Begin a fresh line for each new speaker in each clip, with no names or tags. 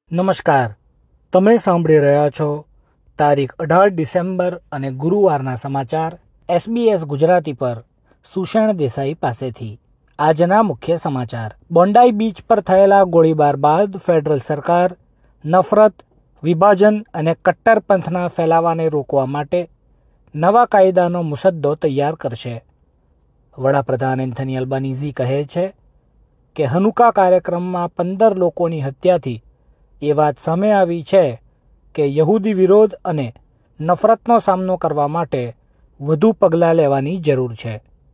નમસ્કાર, તમે સાંભળી રહ્યા છો તારીખ 18 ડિસેમ્બર અને ગુરુવારના સમાચાર SBS ગુજરાતી પર સુષેણ દેસાઈ પાસેથી। આજના મુખ્ય સમાચાર। બોન્ડાઈ બીચ પર થયેલા ગોળીબાર બાદ ફેડરલ સરકાર નફરત, વિભાજન અને કટ્ટરપંથના ફેલાવાને રોકવા માટે નવા કાયદાનો મુસદ્દો તૈયાર કરશે। વડાપ્રધાન એન્થની અલ્બાનીઝી કહે છે કે હનુકા કાર્યક્રમમાં 15 લોકોની હત્યાથી એ વાત સામે આવી છે કે યહૂદી વિરોધ અને નફરતનો સામનો કરવા માટે વધુ પગલાં લેવાની જરૂર છે।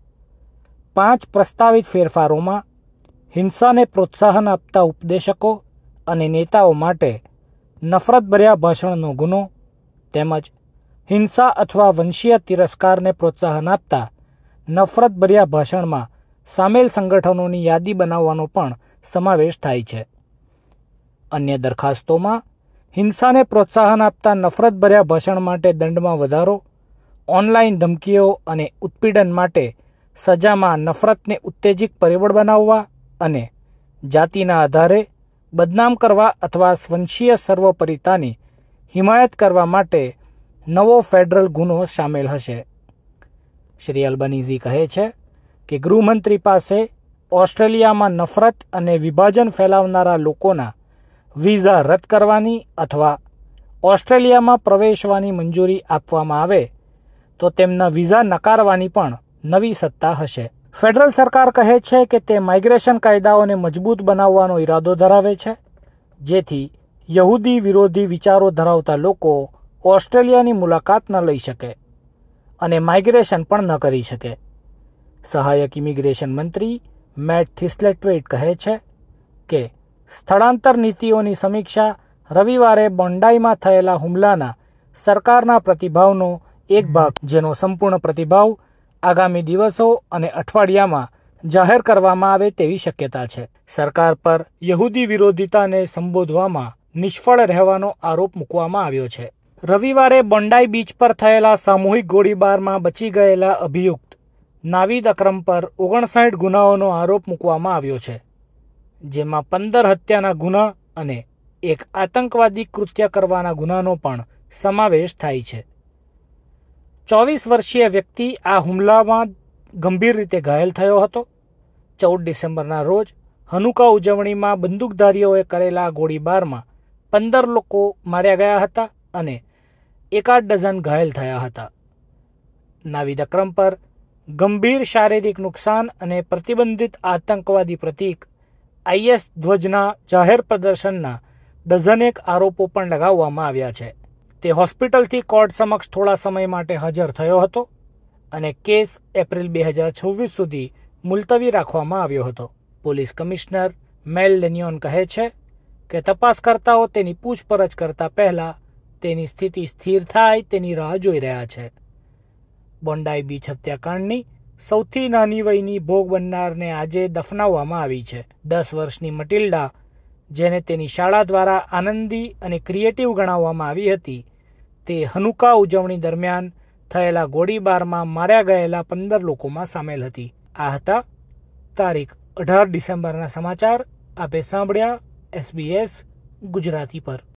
5 પ્રસ્તાવિત ફેરફારોમાં હિંસાને પ્રોત્સાહન આપતા ઉપદેશકો અને નેતાઓ માટે નફરતભર્યા ભાષણનો ગુનો તેમજ હિંસા અથવા વંશીય તિરસ્કારને પ્રોત્સાહન આપતા નફરતભર્યા ભાષણમાં સામેલ સંગઠનોની યાદી બનાવવાનો પણ સમાવેશ થાય છે। અન્ય દરખાસ્તોમાં હિંસાને પ્રોત્સાહન આપતા નફરતભર્યા ભાષણ માટે દંડમાં વધારો, ઓનલાઈન ધમકીઓ અને ઉત્પીડન માટે સજામાં નફરતને ઉત્તેજક પરિબળ બનાવવા અને જાતિના આધારે બદનામ કરવા અથવા વંશીય સર્વોપરિતાની હિમાયત કરવા માટે નવો ફેડરલ ગુનો સામેલ હશે। શ્રી અલ્બાનીઝી કહે છે કે ગૃહમંત્રી પાસે ઓસ્ટ્રેલિયામાં નફરત અને વિભાજન ફેલાવનારા લોકોના વિઝા રદ કરવાની અથવા ઓસ્ટ્રેલિયામાં પ્રવેશવાની મંજૂરી આપવામાં આવે તો તેમના વિઝા નકારવાની પણ નવી સત્તા હશે। ફેડરલ સરકાર કહે છે કે તે માઇગ્રેશન કાયદાઓને મજબૂત બનાવવાનો ઈરાદો ધરાવે છે જેથી યહૂદી વિરોધી વિચારો ધરાવતા લોકો ઓસ્ટ્રેલિયાની મુલાકાત ન લઈ શકે અને માઇગ્રેશન પણ ન કરી શકે। સહાયક ઇમિગ્રેશન મંત્રી મેટ થિસ્લેટવેઇટ કહે છે કે સ્થળાંતર નીતિઓની સમીક્ષા રવિવારે બોન્ડાઈમાં થયેલા હુમલાના સરકારના પ્રતિભાવનો એક ભાગ, જેનો સંપૂર્ણ પ્રતિભાવ આગામી દિવસો અને અઠવાડિયામાં જાહેર કરવામાં આવે તેવી શક્યતા છે। સરકાર પર યહૂદી વિરોધિતાને સંબોધવામાં નિષ્ફળ રહેવાનો આરોપ મૂકવામાં આવ્યો છે। રવિવારે બોન્ડાઈ બીચ પર થયેલા સામૂહિક ગોળીબારમાં બચી ગયેલા અભિયુક્ત નાવીદ અકરમ પર 59 ગુનાઓનો આરોપ મૂકવામાં આવ્યો છે, જેમાં 15 હત્યાના ગુના અને એક આતંકવાદી કૃત્ય કરવાના ગુનાનો પણ સમાવેશ થાય છે। 24 વર્ષીય વ્યક્તિ આ હુમલામાં ગંભીર રીતે ઘાયલ થયો હતો। 14 ડિસેમ્બરના રોજ હનુકા ઉજવણીમાં બંદૂકધારીઓએ કરેલા ગોળીબારમાં 15 લોકો માર્યા ગયા હતા અને એકાદ ડઝન ઘાયલ થયા હતા। નાવીદ અકરમ પર ગંભીર શારીરિક નુકસાન અને પ્રતિબંધિત આતંકવાદી પ્રતીક IS ધ્વજના જાહેર પ્રદર્શનના ડઝનેક આરોપો પણ લગાવવામાં આવ્યા છે। તે હોસ્પિટલથી કોર્ટ સમક્ષ થોડા સમય માટે હાજર થયો હતો અને કેસ એપ્રિલ 2026 સુધી મુલતવી રાખવામાં આવ્યો હતો। પોલીસ કમિશનર મેલ લેન્યોન કહે છે કે તપાસકર્તાઓ તેની પૂછપરછ કરતા પહેલા તેની સ્થિતિ સ્થિર થાય તેની રાહ જોઈ રહ્યા છે। બોન્ડાઈ બીચ હત્યાકાંડની સૌથી નાની વયની ભોગ બનનારને આજે દફનાવવામાં આવી છે। 10 વર્ષની મટિલ્ડા, જેને તેની શાળા દ્વારા આનંદી અને ક્રિએટિવ ગણાવવામાં આવી હતી, તે હનુકા ઉજવણી દરમિયાન થયેલા ગોળીબારમાં માર્યા ગયેલા 15 લોકોમાં સામેલ હતી। આ હતા તારીખ 18 ડિસેમ્બરના સમાચાર। આપે સાંભળ્યા SBS ગુજરાતી પર।